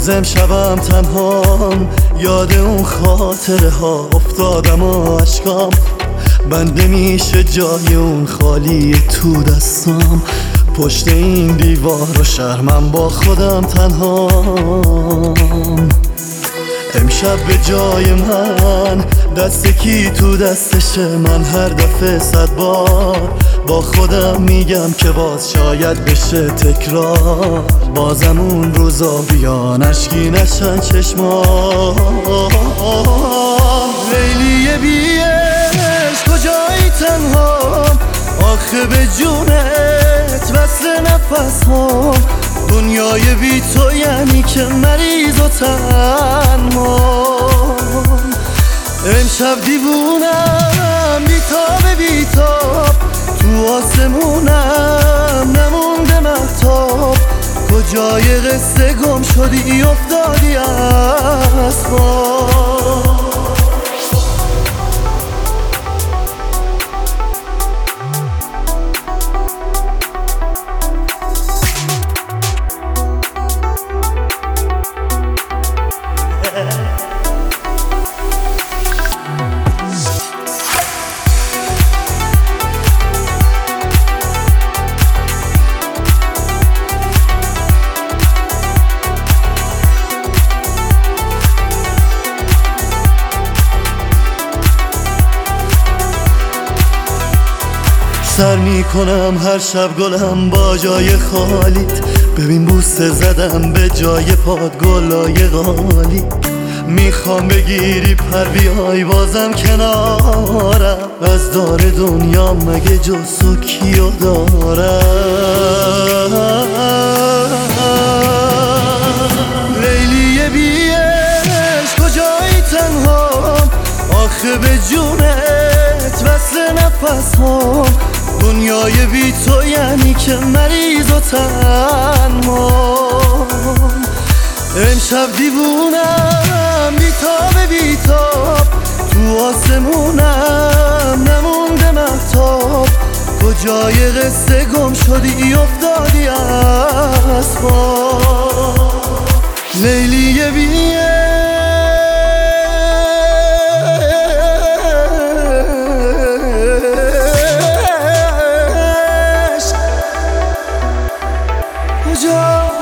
باز امشبم تنهام، یاد اون خاطره ها افتادم و عشقام بنده میشه جای اون خالی تو دستام. پشت این دیوار و شرمم با خودم تنهام. امشب به جای من دست کی تو دستشه؟ من هر دفعه 100 بار با خودم میگم که باز شاید بشه تکرار. بازم اون روزا بیان اشکی نشن چشمام. لیلی بی عشق کجایی تنهام؟ آخه به جونت وصل نفس هم. دنیای بی تو یعنی که مریض و تنهام. امشب دیوونم بیتاب بیتاب، تو آسمونم نمونده مهتاب. کجای قصه گم شدی افتادی از خواب. سر میکنم هر شب گلم با جای خالیت. ببین بوسه زدم به جای پاد گلای غالی. میخوام بگیری پر بیای بازم کنارم. از دار دنیا مگه جز تو کیو دارم؟ لیلی بی عشق کجایی تنهام؟ آخه به جونت وصل نفس هم. دنیای بی تو یعنی که مریض و تنهام. امشب دیوونم بیتاب بیتاب، تو آسمونم نمونده مهتاب. کجای قصه گم شدی افتادی از خواب. لیلی بی عشق کجا